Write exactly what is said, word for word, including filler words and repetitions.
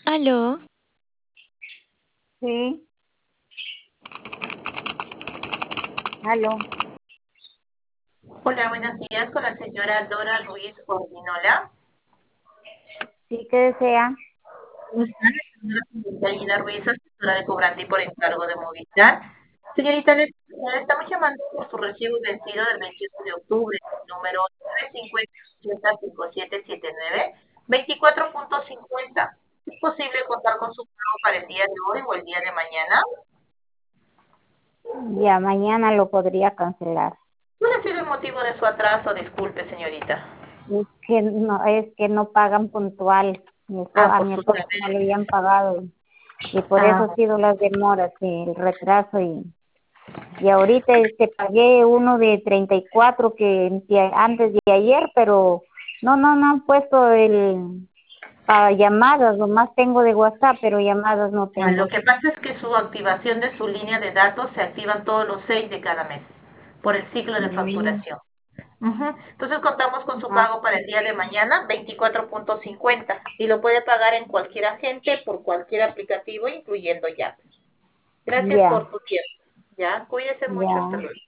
Aló, Sí, aló. Hola, buenos días con la señora Dora Ruiz Ordinola. Sí, que desea. ¿Cómo está? La señora Señorita Ruiz, asesora de cobrante y por encargo de Movistar. Señorita, le, le estamos llamando por su recibo vencido del veintiuno de octubre, número nueve cinco cero cinco siete siete nueve, veinticuatro punto cincuenta. ¿Es posible contar con su pago para el día de hoy o el día de mañana? Ya mañana lo podría cancelar. ¿Cuál ha sido el motivo de su atraso? Disculpe, señorita. Es que no, es que no pagan puntual. Mi espo- Ah, a por mi sus esposo no le deberes. habían pagado y por eso Ah, ha sido las demoras y el retraso y, y ahorita este pagué uno de treinta y cuatro que que antes de ayer, pero no, no, no han puesto el para llamadas, nomás tengo de WhatsApp, pero llamadas no Ah, lo tengo. que pasa es que su activación de su línea de datos se activa todos los seis de cada mes por el ciclo de Mm, facturación. Ujú. Entonces contamos con su ah, pago para el día de mañana, veinticuatro punto cincuenta, y lo puede pagar en cualquier agente por cualquier aplicativo, incluyendo Yape. Gracias ya, por su tiempo. Ya, cuídese mucho, hasta ya. luego.